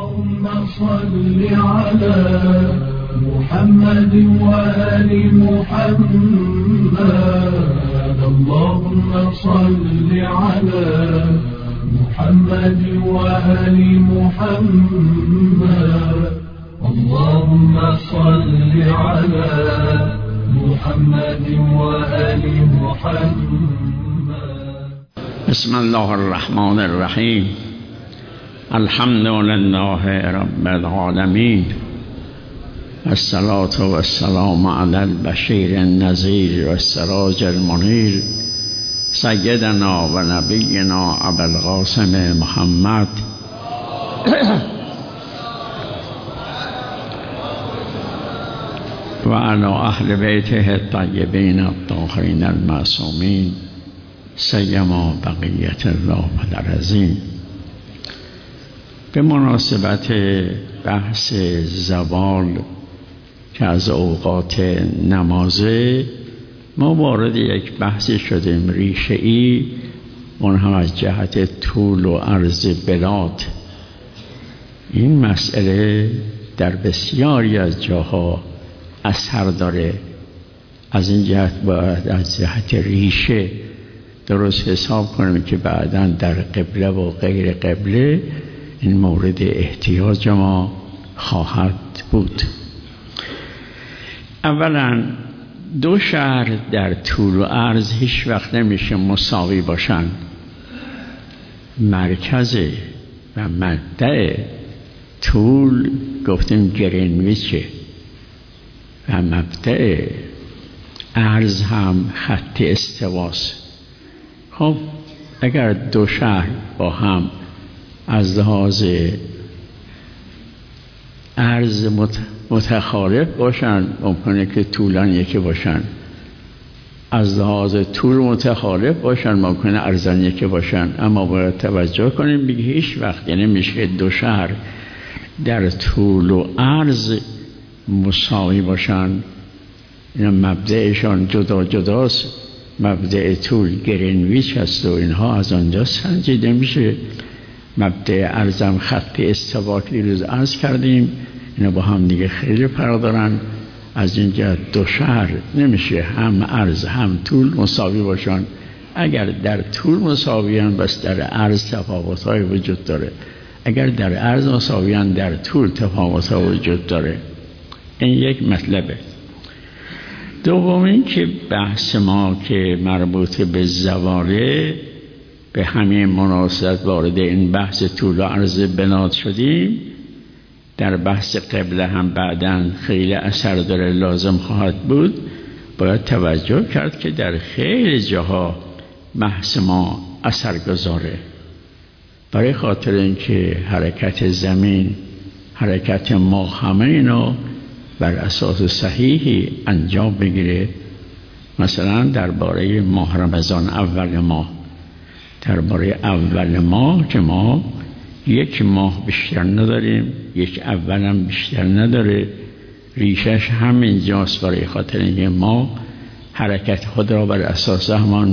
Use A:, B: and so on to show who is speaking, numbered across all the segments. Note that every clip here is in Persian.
A: اللهم صل على محمد وآل محمد اللهم صل على محمد وآل محمد اللهم صل على محمد وآل محمد.
B: بسم الله الرحمن الرحیم. الحمد لله رب العالمین. الصلاة والسلام علی البشیر النذیر و السراج المنیر سیدنا و نبینا ابی القاسم محمد و علی اهل بیته الطیبین الطاهرین المعصومین سیما بقیت الله العظیم. به مناسبت بحث زوال که از اوقات نمازه ما وارد یک بحثی شدیم ریشه‌ای، اون هم از جهت طول و عرض بلاد. این مسئله در بسیاری از جاها اثر داره. از این جهت باید از جهت ریشه درست حساب کنیم که بعداً در قبله و غیر قبله این مورد احتیاج ما خواهد بود. اولا دو شهر در طول و عرض هیچ وقت نمیشه مساوی باشن. مرکز و مبدأ طول گفتیم گرینویچه و مبدأ عرض هم خط استواست. خب اگر دو شهر با هم از لحاظ عرض متخالف باشن، ممکنه که طولان یکی باشن. از لحاظ طول متخالف باشن، ممکنه عرضان یکی باشن. اما باید توجه کنیم بگه هیچ وقت یعنی میشه دو شهر در طول و عرض مساوی باشن. اینا مبدأشان جدا جداست. مبدأ طول گرینویچ هست و اینها از آنجا سنجیده میشه. مبدأ عرضم خط استوا که دیروز عرض کردیم، اینا با هم دیگه خیلی فرق دارن. از این جهت دو شهر نمیشه هم عرض هم طول مساوی باشن. اگر در طول مساویان بس در عرض تفاوت‌های وجود داره. اگر در عرض مساویان در طول تفاوت‌ها وجود داره. این یک مطلبه. دومین که بحث ما که مربوط به زواله، به همین مناسبت وارد این بحث طول و عرض بناد شدیم. در بحث قبله هم بعداً خیلی اثر داره، لازم خواهد بود. باید توجه کرد که در خیلی جاها بحث ما اثر گذاره، برای خاطر اینکه حرکت زمین، حرکت ما، همه اینا بر اساس صحیحی انجام بگیره. مثلا درباره ماه رمضان، اول ماه، درباره اول ماه که ما یک ماه بیشتر نداریم، یک اولم بیشتر نداره. ریشش همینجاست، برای خاطر اینکه ما حرکت خود را بر اساس همان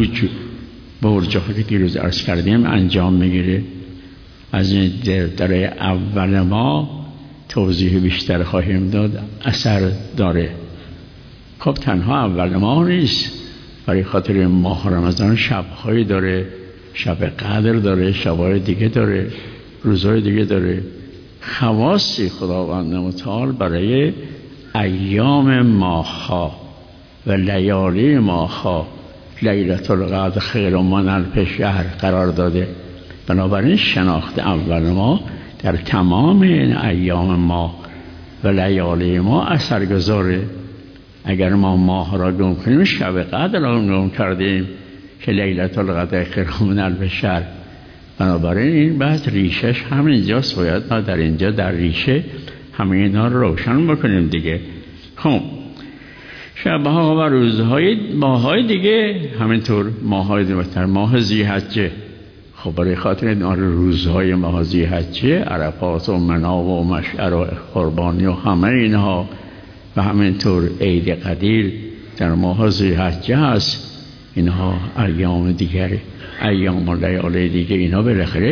B: برج که دیروز عرض کردیم انجام میگیره. از این در اول ماه توضیح بیشتر خواهیم داد، اثر داره. خب تنها اول ماه نیست، برای خاطر ماه رمضان شب‌هایی داره، شب قدر داره، شب‌های دیگه داره، روزهای دیگه داره. خواصی خداوند متعال برای ایام ماه‌ها و لیالی ماه‌ها، لیلة القدر خیر من الف شهر قرار داده. بنابراین شناخت اول ماه در تمام این ایام ماه و لیالی ماه اثر گذاره. اگر ما ماه را گم کنیم، شب قدر را گم کردیم که لیلة القدر خیر من الف شهر. بنابراین این بحث ریشش همینجاست. باید ما در اینجا در ریشه همه اینا رو روشن بکنیم دیگه. خب شبها و روزهای ماهای دیگه همینطور، ماهای دیگه، ماه ذی‌حجه. خب برای خاطر این روزهای ماه ذی‌حجه، عرفات و منا و مشعر و قربانی و همه اینها و همینطور عید قدیر در ماه ذی‌حجه هست. اینها ایام دیگره، ایام و لیالی دیگه، اینا بالاخره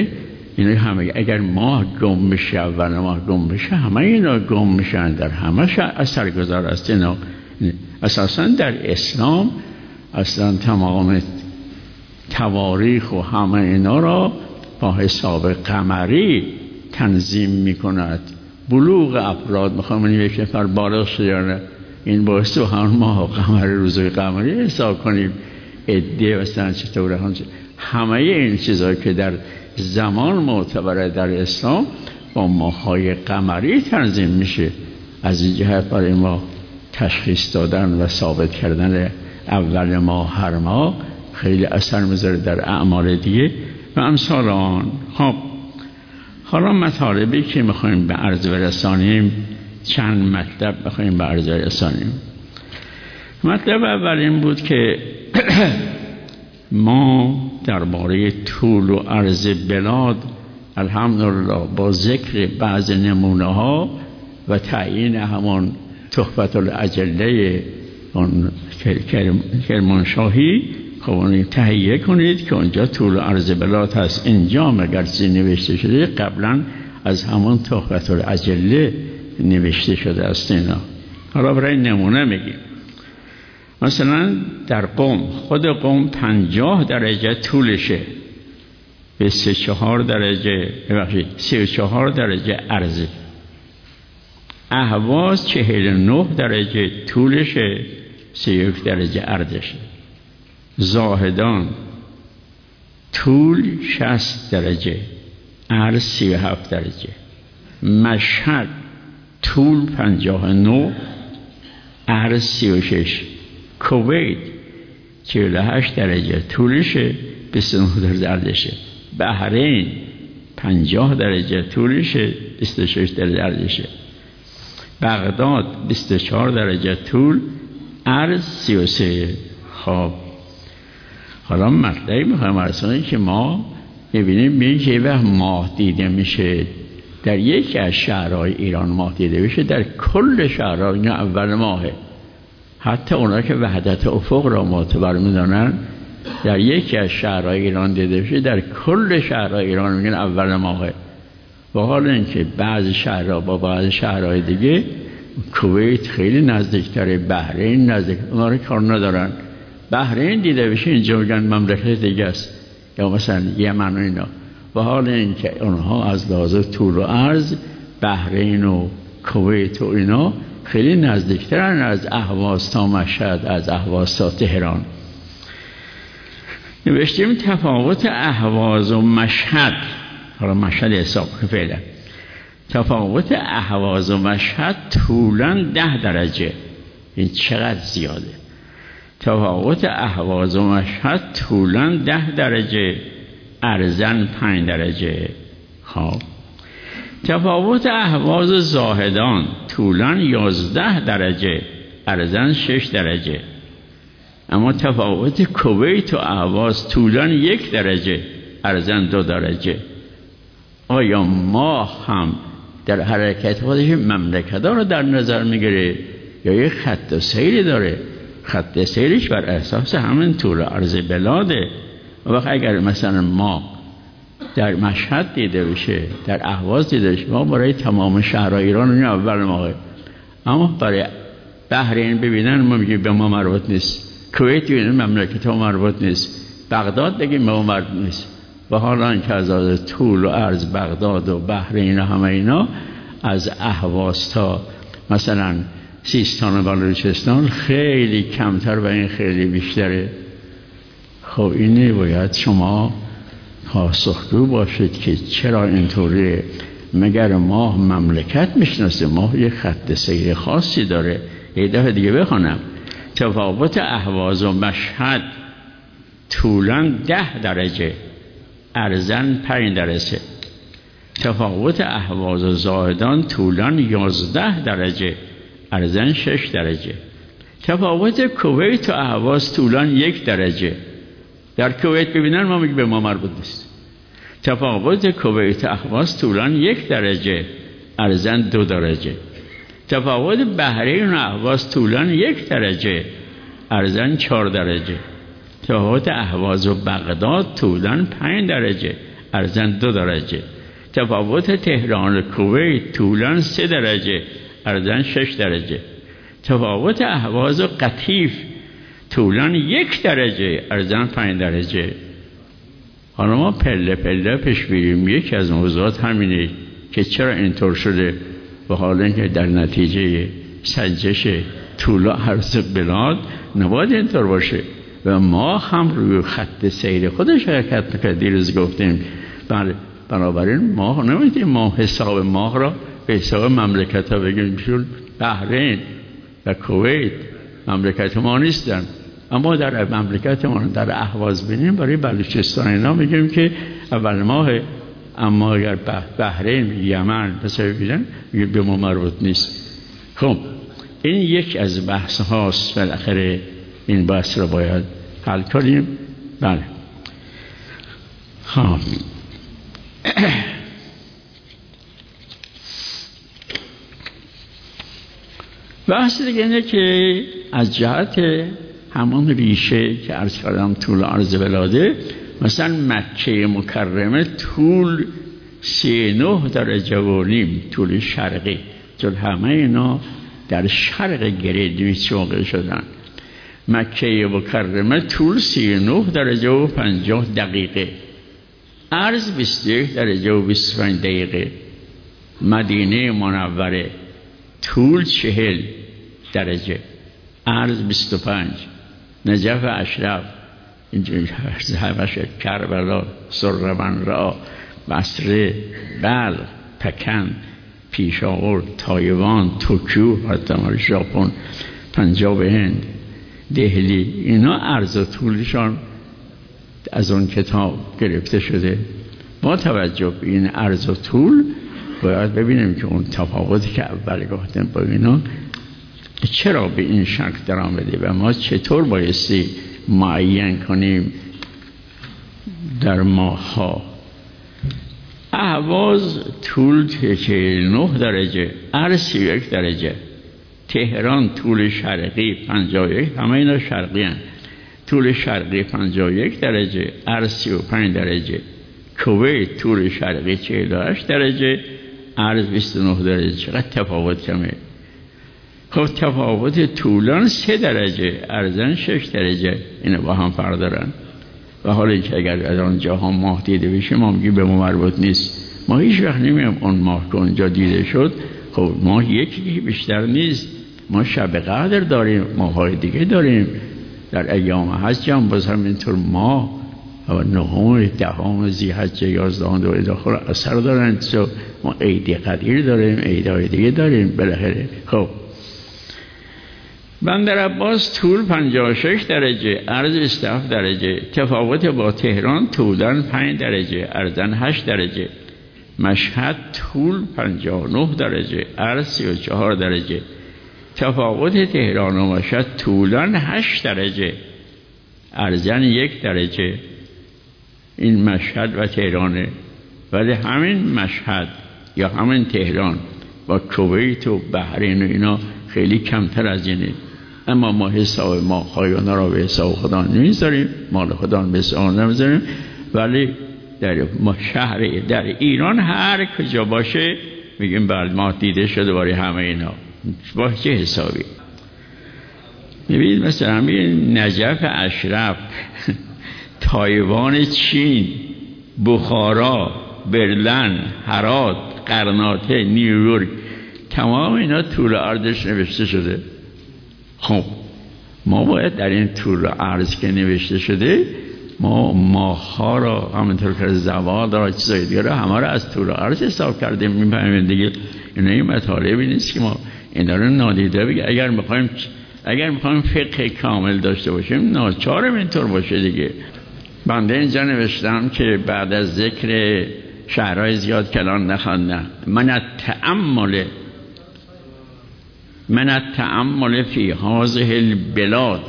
B: این همه اگر ماه گم میشه، اول ماه گم میشه، همه اینا گم میشن، در همه اثرگذار است اینا. اساسا در اسلام اصلا تمام تواریخ و همه اینا را با حساب قمری تنظیم میکند. بلوغ افراد میخوام این یک نفر بالغ شده یا نه، این باعث تو همون ماه و قمری روزهای قمری حساب کنیم، عده مثلا چطوره، همه این چیزهایی که در زمان معتبره در اسلام با ماه‌های قمری تنظیم میشه. از این جهت برای ما تشخیص دادن و ثابت کردن اول ماه هر ماه خیلی اثر میذاره در اعمال دیگه و امثال آن. خب حالا مطالبی که میخوایم به عرض برسانیم، چند مطلب میخوایم به عرض برسانیم. مطلب اول این بود که ما درباره طول و عرض بلاد الحمدلله با ذکر بعض نمونه ها و تعیین همان تحفة الاجله اون کرمانشاهی خب تهیه کنید که اونجا طول و عرض بلاد هست. اینجا مگر چیزی نوشته شده؟ قبلا از همون تحفة الاجله نوشته شده است اینا. حالا برای نمونه میگیم، مثلا در قم، خود قم 50 درجه طولشه، به 34 درجه عرضه. اهواز 49 درجه طولشه، 31 درجه عرضشه. زاهدان طول 60 درجه، عرض 37 درجه. مشهد طول 59، عرض 36. کویت 48 درجه طولشه، 29 درجه عرضشه. بحرین 50 درجه طولشه، 26 درجه عرضشه. بغداد 24 درجه طول، عرض 33. خب حالا مطلبی میخوایم ارسانه که ما ببینیم که وقت ماه دیده میشه در یکی از شهرهای ایران ماه دیده میشه، در کل شهرها اینا اول ماهه. حتی اونا که وحدت افق را معتبر میدانن در یکی از شهرهای ایران دیده میشه، در کل شهرهای ایران میگن اول ماهه. و حالا اینکه بعضی شهرها با بعضی شهرهای دیگه، کویت خیلی نزدیکتره، بحرین نزدیک، اونا رو کار ندارن. بحرین دیده بشه اینجا میگن مملکت دیگه است، یا مثلا یمن و اینا. و حالا اینکه اونها از لحاظ طول و عرض بحرین و کویت و اینا خیلی نزدیکترن از اهواز تا مشهد، از اهواز تا تهران. نوشتیم تفاوت اهواز و مشهد، حالا مشهد حساب فعلا، تفاوت اهواز و مشهد طولاً 10 درجه. این چقدر زیاده. تفاوت اهواز و مشهد طولاً 10 درجه، عرضاً 5 درجه. خب تفاوت اهواز و زاهدان طولاً 11 درجه، عرضاً 6 درجه. اما تفاوت کویت و اهواز طولاً 1 درجه، عرضاً 2 درجه. آیا ماه هم در حرکت خودش مملکت ها رو در نظر میگیره یا یک خط سیری داره؟ خط سیرش بر اساس همین طول عرض بلاده. و وقت اگر مثلا ما در مشهد دیده بشه، در اهواز دیده بشه، ما برای تمام شهرهای ایران این اول ماهه. اما برای بحرین ببینن ما میگیم به ما مربوط نیست، کویت ببینن مملکت ها مربوط نیست، بغداد بگیم به ما مربوط نیست. و حالا این که از طول و عرض بغداد و بحرین و همه اینا، از اهواز تا مثلا سیستان و بلوچستان خیلی کمتر و این خیلی بیشتره. خب اینه باید شما پاسخگو باشید که چرا اینطوریه. مگر ماه مملکت میشناسه؟ ماه یک خط سیر خاصی داره. یه دفعه دیگه بخونم. تفاوت اهواز و مشهد طولاً 10 درجه، عرضاً 5 درجه. تفاوت اهواز و زاهدان طولاً 11 درجه، عرضاً 6 درجه. تفاوت کویت و اهواز طولاً 1 درجه. در کویت ببینن ما میگه به ما مربوط نیست. تفاوت کویت و اهواز طولاً 1 درجه، عرضاً 2 درجه. تفاوت بحرین و اهواز طولاً 1 درجه، عرضاً 4 درجه. تفاوت اهواز و بغداد طولاً 5 درجه، ارزن 2 درجه. تفاوت تهران و کویت طولاً 3 درجه، ارزن 6 درجه. تفاوت اهواز و قطیف طولاً 1 درجه، ارزن 5 درجه. حالا ما پله پله پیش بریم. یکی از موضوعات همینه که چرا اینطور شده، و حالا اینکه در نتیجه سنجش طول و عرض بلاد نباید اینطور باشه و ما هم روی خط سیر خودش حرکت میکنه. دیروز گفتیم بله، بنابراین ما نمیتونیم ما حساب ماه را به حساب مملکت ها بگیم، چون بحرین و کویت مملکت ما نیستن، اما در مملکت ما در اهواز بینیم برای بلوچستان اینا میگیم که اول ماه، اما اگر بحرین یمن مثلا بگیرن به ما مربوط نیست. خب این یک از بحث هاست، بالاخره این بحث را باید حل کنیم. بله خب بحث دیگه اینه که از جهت همون ریشه که عرض کردم طول عرض بلاده، مثلا مکه مکرمه طول 39 درجه و نیم طول شرقی، چون همه اینا در شرق گریدویچ واقع شدن. مکه مکرمه طول 39 درجه و 50 دقیقه، عرض 21 درجه و 25 دقیقه. مدینه منوره طول 40 درجه، عرض 25. نجف اشرف اینجوری همش کربلا، سرمنرا، بصره، بلخ، پکن، پیشاور، تایوان، توکیو، حتی ژاپن، پنجاب هند، دهلی، اینا عرض و طولشان از اون کتاب گرفته شده. با توجه به این عرض و طول باید ببینیم که اون تفاوتی که اول گفتم با اینا چرا به این شکل در آمده و ما چطور بایستی معین کنیم در ماه ها. اهواز طول 49 درجه، عرض 31 درجه. تهران طول شرقی 51، همه اینا شرقی هستند، طول شرقی 51 درجه، عرض 35 درجه. کویت طول شرقی 48 درجه، عرض 29 درجه. چقدر تفاوت کمه. خب تفاوت طولان 3 درجه، عرضاً 6 درجه، اینا با هم فرق دارن. و حالا اینکه اگر از آنجا هم ماه دیده بشه ما میگیم به ما مربوط نیست. ما هیچ وقت نمیم اون ماه که اونجا دیده شد. خب ماه یکی بیشتر نیست. ما شب قدر داریم، ماه‌های دیگه داریم، در ایام حج هم باز همینطور ماه و 9 10 ذی‌حجه 11 دو داخل اثر دارن. ما عید قدیر داریم، عیدهای دیگه داریم بالاخره. خب بندر عباس طول 56 درجه، عرض 27 درجه. تفاوت با تهران طولن 5 درجه، عرضن 8 درجه. مشهد طول 59 درجه، عرض 34 درجه. تفاوت تهران و مشهد طولن 8 درجه، عرضن 1 درجه. این مشهد و تهرانه، ولی همین مشهد یا همین تهران با کویت و بحرین و اینا خیلی کمتر از اینه. اما ما حساب ما خایانا را به حساب خدا نمیذاریم، مال خدا به حساب نمیذاریم، ولی در ما شهر در ایران هر کجا باشه میگیم بله ما دیده شده برای همه اینا. با چه حسابی؟ ببینید مثلا همین نجف اشرف، تایوان، چین، بخارا، برلن، هرات، قرناطه، نیویورک، تمام اینا طول عرضش نوشته شده. خب ما باید در این طول عرض که نوشته شده ما ماها را همونطور که زوال را چیزای دیگه را همه را از طول عرض حساب کردیم. می‌فهمید دیگه اینا این مطالبی نیست که ما اینا رو نادیده بگیم. اگر می‌خوایم فقه کامل داشته باشیم ناچارم اینطور باشه دیگه. بنده اینجا نوشتم که بعد از ذکر شهرهای زیاد کلان نخواندم. من التأمل فی هذه البلاد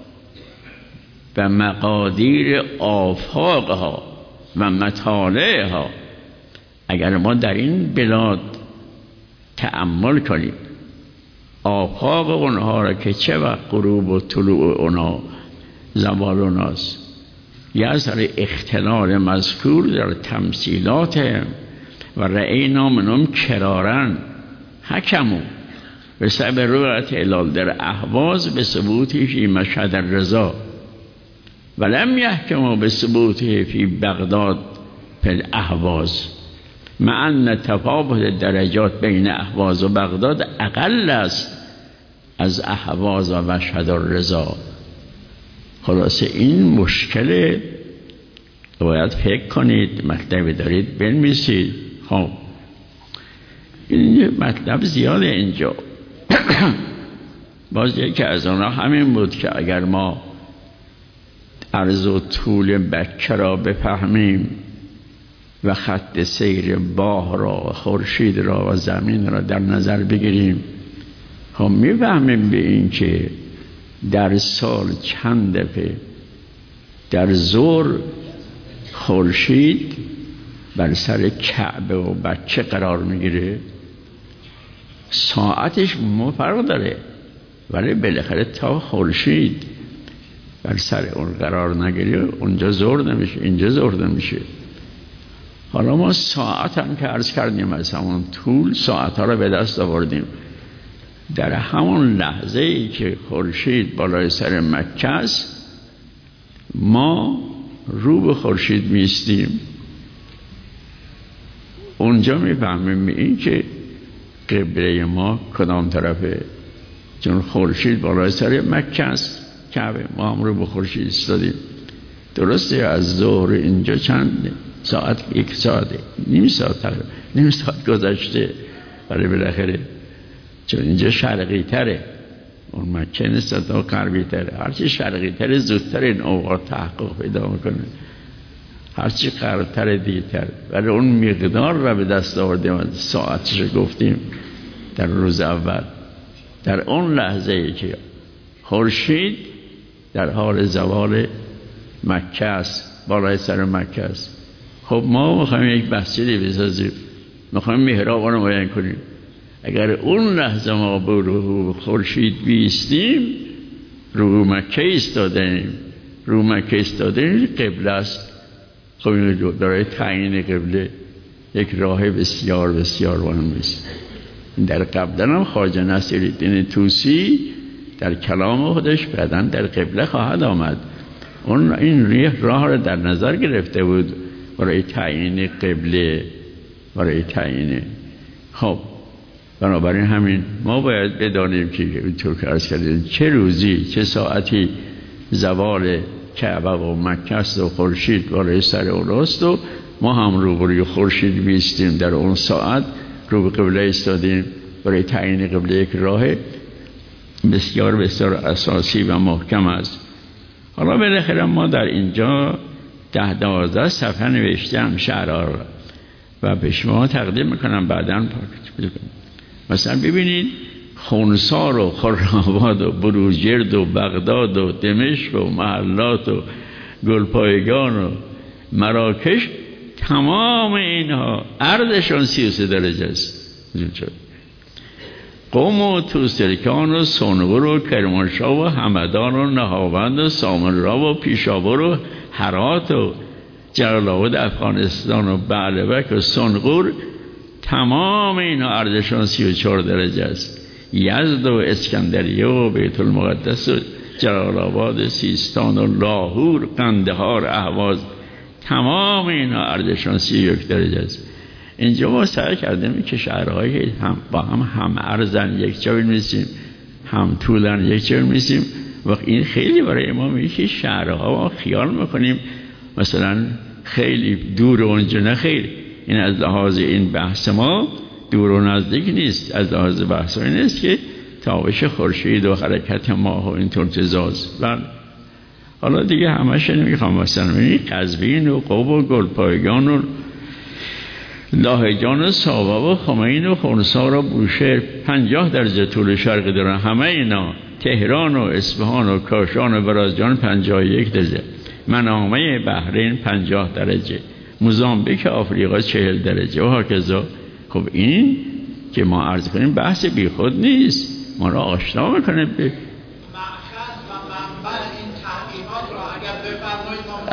B: و مقادیر آفاقها و مطالعها. اگر ما در این بلاد تأمل کنیم آفاق اونها را که چه وقت غروب و طلوع اونها، زوال اوناست، یظهر اختلال مذکور در تمثیلات و رأینا منهم کرارا حکموا بسبب رؤیت هلال در اهواز به ثبوته فی مشهد الرضا ولم یحکموا به ثبوته فی بغداد فی الاهواز مع ان تفاوت درجات بین اهواز و بغداد اقل است از اهواز و مشهد الرضا. خلاصه این مشکل باید فکر کنید، مطلبی دارید بنویسید. خب این مطلب زیاده اینجا. باز یکی از آنها همین بود که اگر ما عرض و طول بچه را بفهمیم و خط سیر ماه را و خورشید را و زمین را در نظر بگیریم، خب میفهمیم به این که در سال چند دفعه در ظهر خورشید بر سر کعبه و بچه قرار میگیره. ساعتش فرق داره ولی بالاخره تا خورشید بر سر اون قرار نگیره اونجا ظهر نمیشه، اینجا ظهر نمیشه. حالا ما ساعت هم که عرض کردیم از همون طول ساعت ها رو به دست آوردیم. در همون لحظه ای که خورشید بالای سر مکه است ما رو به خورشید میستیم، اونجا میفهمیم این که قبله ما کدام طرفه، چون خورشید بالای سر مکه است کعبه، ما هم رو به خورشید ایستادیم. درسته از ظهر اینجا چند ساعت؟ 1 ساعته، نیم ساعت گذشته، ولی بالاخره چون اینجا شرقی تره، اون مکه نسبت تا غربی تره، هرچی شرقی تره زودتر این اوقات تحقق پیدا میکنه، هرچی غرب تره دیرتر. ولی اون مقدار را به دست آوردیم، ساعتش گفتیم در روز اول، در اون لحظه ای که خورشید در حال زوال مکه است، بالای سر مکه است. خب ما میخوایم یک مسجدی بسازیم، میخوایم محراب رو معین کنیم. اگر اون لحظه ما به رو خورشید بیستیم، رو مکه ایستادیم، رو مکه ایستادیم قبله است. خب این برای تعیین قبله یک راه بسیار بسیار مهم است. در قبلا هم خواجه نصیرالدین طوسی در کلام خودش بعداً در قبله خواهد آمد، اون این راه را در نظر گرفته بود برای تعیین قبله، برای تعیین. خب بنابراین همین ما باید بدانیم که اینطور که عرض کردیم چه روزی چه ساعتی زوال کعبه و مکه است و خورشید بالای سر اوناست و ما هم روبروی خورشید بیستیم، در اون ساعت رو به قبله ایستادیم. برای تعیین قبله یک راه بسیار بسیار اساسی و محکم است. حالا بالاخره ما در اینجا 10-12 صفحه نوشتم شعرها را و به شما تقدیم میکنم بعداً. مثلا ببینید خونسار و خرم‌آباد و بروجرد و بغداد و دمشق و محلات و گلپایگان و مراکش، تمام اینها عرضشان 33 درجه است. قم و توسرکان و سنغور و کرمانشاه و همدان و نهاوند و سامنرا و پیشاور و هرات و جلال آباد افغانستان و بعلبک و سنغور، تمام اینا عرضشان 34 درجه است. یزد و اسکندریه و بیت المقدس و جلال آباد سیستان و لاهور قندهار اهواز، تمام اینا عرضشان 31 درجه است. اینجا ما سعی کردیم که شهرهایی هم با هم عرضن یک جا بنویسیم، هم طولن یک جا بنویسیم. و این خیلی برای ما میگه که شهرها ما خیال میکنیم مثلا خیلی دور اونجا، نه خیلی. این از لحاظ این بحث ما دور و نزدیک نیست، از لحاظ بحث این است که تابش خورشید و حرکت ماه و اینطور تزاز. حالا دیگه همش نمیخوام، مثلا قزوین و قم و گلپایگان و لاهیجان و ساوا و خمین و خونسار و بوشهر 50 درجه طول شرقی دارن همه اینا. تهران و اصفهان و کاشان و برازجان 51 درجه. منامه بحرین 50 درجه. موزامبیک آفریقا 40 درجه و هکذا. خب این که ما عرض کنیم بحث بی خود نیست، ما را آشنا میکنه به
C: مقصد و منبع این تحقیقات را اگر بفرمایید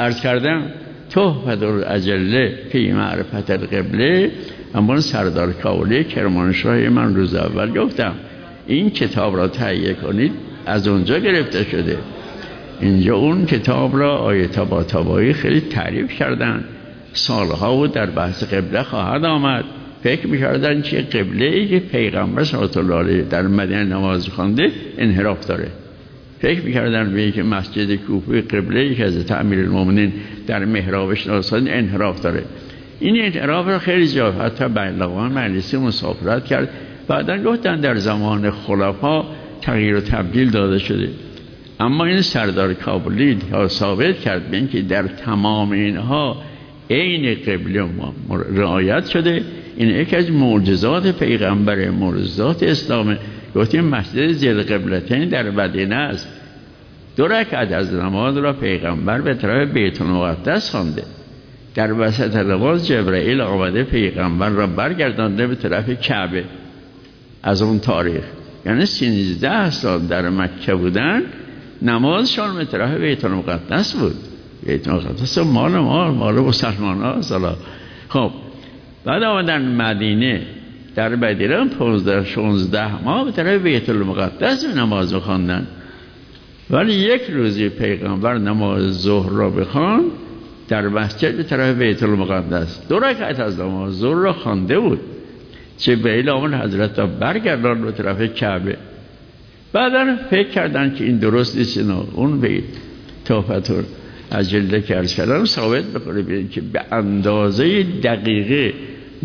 B: عرض کردم تحفة الاجله فی معرفت القبله، اما سردار کابلی کرمانشاه من روز اول گفتم این کتاب را تهیه کنید، از اونجا گرفته شده. اینجا اون کتاب را آیه طباطبایی خیلی تعریف کردن، سالها بود در بحث قبله خواهد آمد. فکر می‌کردن که قبله ای که پیغمبر صلی الله علیه در مدینه نماز خوانده انحراف داره. فکر می‌کردن به اینکه مسجد کوفه قبله ای که از امیرالمومنین در محرابش نوشتن انحراف داره. این انحراف را خیلی جا حتی بلقان مجلسی مسافرت کرد. بعداً گفتن در زمان خلفا تغییر و تبدیل داده شده. اما این سردار کابلی ثابت کرد به اینکه در تمام اینها عین قبله رعایت شده. این یکی از معجزات پیغمبر، معجزات اسلام. گفتیم مسجد ذی قبلتین در مدینه است. 2 رکعت از نماز را پیغمبر به طرف بیت المقدس خوانده. در وسط نماز جبرئیل آمده پیغمبر را برگردانده به طرف کعبه. از اون تاریخ یعنی 13 سال در مکه بودن، نمازشان به طرف بیت المقدس بود. بیت المقدس مال ما، مال مسلمان ها سالا. خب بعد آمدن مدینه، در مدینه 15-16 ماه به طرف بیت المقدس نماز بخواندن. ولی یک روزی پیغمبر نماز ظهر را بخواند در مسجد به طرف بیت المقدس. 2 رکعت از نماز ظهر را خوانده بود. جبرئیل آمد حضرت را برگرداند به طرف کعبه. بعدا فکر کردن که این درست نیست. اون به تحفة الاجله که عرض کردم ثابت بکنه ببینید که به اندازه دقیقه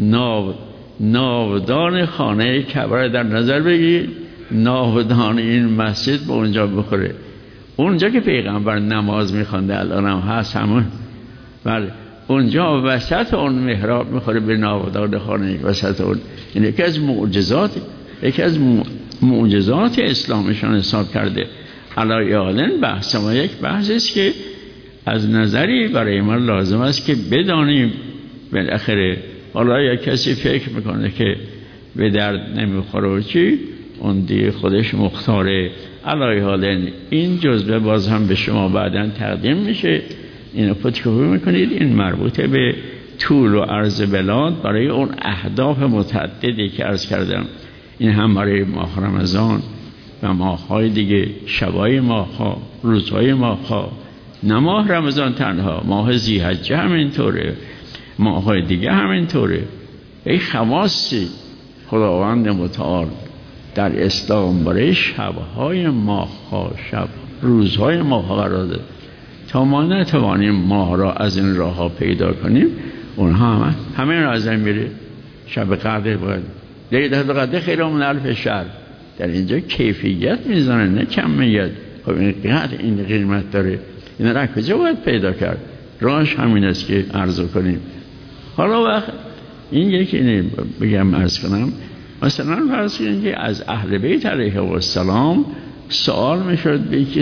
B: ناودان خانه کعبه در نظر بگیرید، ناودان این مسجد به اونجا بخوره. اونجا که پیغمبر نماز میخوانده الان هم هست همون، بله اونجا وسط اون محراب میخوره به ناودان خانه وسط اون. این یکی از معجزات اسلامشان حساب کرده. علایالن بحث ما یک بحث است که از نظری برای ما لازم است که بدانیم. بالاخره حالا یک کسی فکر میکنه که به درد نمیخوره و چی، اون دیگه خودش مختاره. علایالن این جزوه باز هم به شما بعداً تقدیم میشه، اینو فتوکپی میکنید. این مربوطه به طول و عرض بلاد برای اون اهداف متعددی که عرض کردم. این هم برای ماه رمضان و ماه‌های دیگه، شبای ماه‌ها، روزهای ماه‌ها، نه ماه رمضان تنها، ماه ذی‌حجه همینطوره، ماه‌های دیگه همینطوره. ای خواصی خداوند متعال در اسلام برای شب‌های ماه‌ها، روزهای ماه‌ها قرار داده. تا ما نتوانیم ماه را از این راه ها پیدا کنیم، اونها همین را از این میره. شب قدر باید لیلة القدر خیر من الف شهر. در اینجا کیفیت میزنه نه کمیت. خب این قدر این قیمت داره، این را کجا باید پیدا کرد؟ راهش همین است که عرض کنیم. حالا وقت این یکی بگم عرض کنم، مثلا فرض کنید که از اهل بیت علیه السلام سوال میشد به که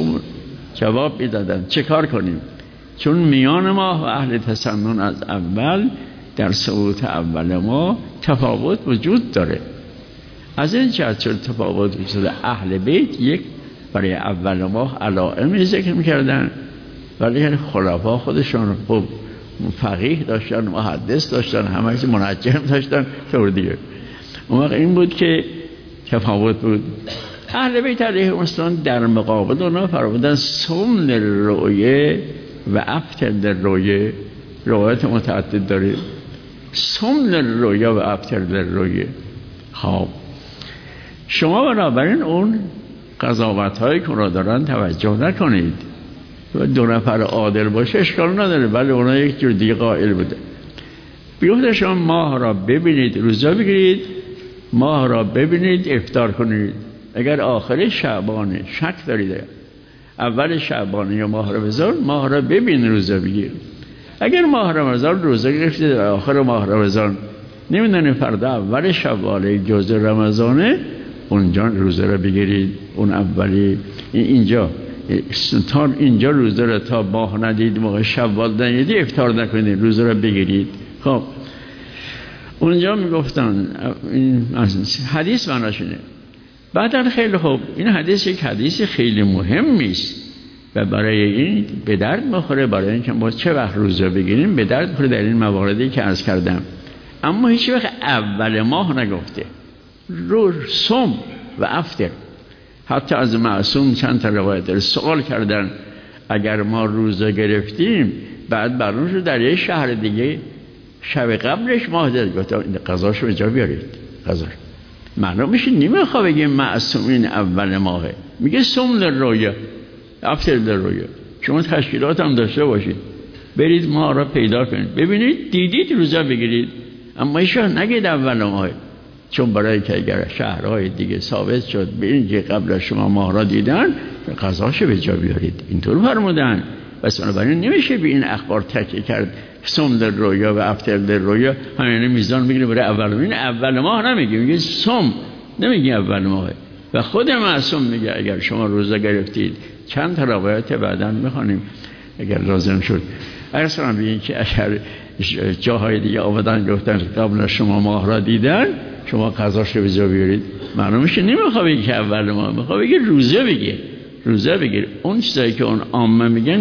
B: جواب میدادن چه کار کنیم؟ چون میان ما و اهل تسنن از اول در ثبوت اول ما تفاوت وجود داره. از این جهت چون تفاوت وجود داره، اهل بیت یک برای اول ما علائمی ذکر میکردن، ولی خلفا خودشون خوب فقیه داشتن، محدث داشتن، همه منجم داشتن، طور دیگه. اون وقت این بود که تفاوت بود. اهل بیت علیهم السلام در مقابل اونا فرمودن سم للرؤیه و افطر للرؤیه. روایت متعدد داره، سم للرؤیه و افطر للرؤیه. خب شما بنابراین اون قضاوت هایی که اونا دارن توجه نکنید. 2 نفر عادل باشه اشکال نداره، ولی اونا یک جور دیگه قائل بوده. بیفته شما ماه را ببینید، روزا بگیرید، ماه را ببینید، افطار کنید. اگر آخر شعبانه شک دارید، اول شعبانه یا ماه رمضان، ماه را ببین، روزا بگیر. اگر ماه رمضان روزا گرفتید آخر ماه رمضان، نمیدونید فردا اول شوال جزء رمضانه، اونجا روزا را بگیرید. اون اولی اینجا تا اینجا روزا را تا ماه ندید، موقع شوال ندید افطار نکنید، روزا را بگیرید. خب اونجا میگفتن این حدیث معناش اینه. بعدا خیلی خوب، این حدیث یک حدیث خیلی مهمی است و برای این به درد میخوره، برای اینکه ما چه وقت روزه بگیریم به درد میخوره در این مواردی که عرض کردم. اما هیچ وقت اول ماه نگفته، رو صوم و افطر. حتی از معصوم چند تا روایت داره، سوال کردن اگر ما روزه گرفتیم بعد برنامه رو در یه شهر دیگه شب قبلش ماه داد، گفتم این قضاشو به جا بیارید. قضا معلوم میشه نمیخواد بگه معصومین اول ماهه، میگه صوم للرؤیا افطر للرؤیا. شما تشکیلات هم داشته باشید، برید ما را پیدا کنید، ببینید دیدید روزه بگیرید، اما ایشان نگید اول ماهه، چون برای که اگر شهرهای دیگه ثابت شد به اینکه قبل از شما ماه را دیدن قضاشو به جا بیارید، اینطور فرمودن. بس بنابراین نمیشه به این اخبار تکیه کرد صوم در رویا و افطر در رویا همین میزان میگیره برای اول ماه نمیگه، میگه صوم، نمیگه اول ماه. و خود معصوم میگه اگر شما روزه گرفتید، چند تا روایت بعداً میخوانیم اگر لازم شد. اصلا ببینید که اگر جاهای دیگه آمدن گفتن قبل از شما ماه را دیدن شما قضاش رو به جا بیارید، معلوم میشه نمیخواد بگه که اول ماه، میخواد بگه روزه بگه، روزه بگیر. اون چیزایی که اون عامه میگن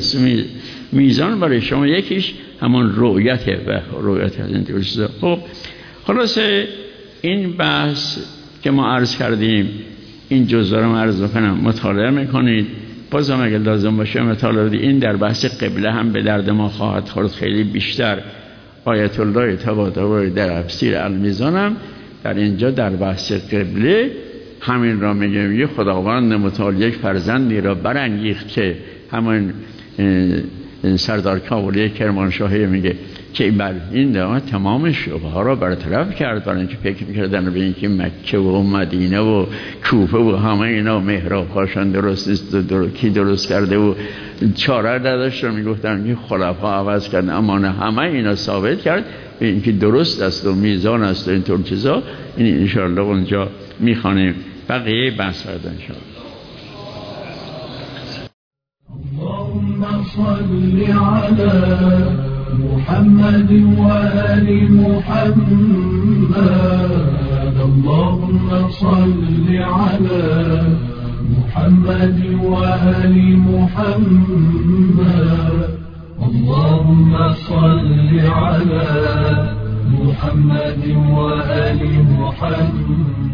B: میزان برای شما یکیش همون رؤیته و رؤیت از این چیزا. خب خلاصه این بحث که ما عرض کردیم این جزء رو عرض بکنم، مطالعه میکنید، بازم اگه لازم باشه مطالعه بدید. این در بحث قبله هم به درد ما خواهد خورد خیلی بیشتر. آیت الله طباطبایی در تفسیر المیزان هم در اینجا در بحث قبله همین را میگه خداوند متعال یک فرزندی را برانگیخت که همون سردار کابلی کرمانشاهی میگه که بر این دامه تمام شبه ها را برطرف کرد، برای اینکه فکر میکردن به اینکه مکه و مدینه و کوفه و همه اینا محراب هاشان درست است، کی درست کرده و چاره نداشت رو میگفتن که خلفا عوض کردن، اما نه، همه اینا ثابت کرد به اینکه درست است و میزان است و اینطور چیزا. این انشاءالله اونجا میخوانیم بقیه بحث فردا انشاءالله.
A: اللهم صل على محمد وآل محمد، اللهم صل على محمد وآل محمد، اللهم صل على محمد وآل محمد.